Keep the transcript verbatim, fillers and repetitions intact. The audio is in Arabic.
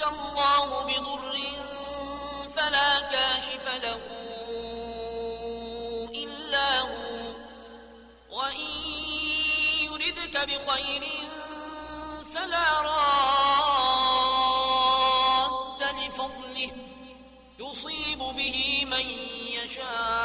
الله بضر فلا كاشف له إلا هو وإن يردك بخير فلا راد لفضله يصيب به من يشاء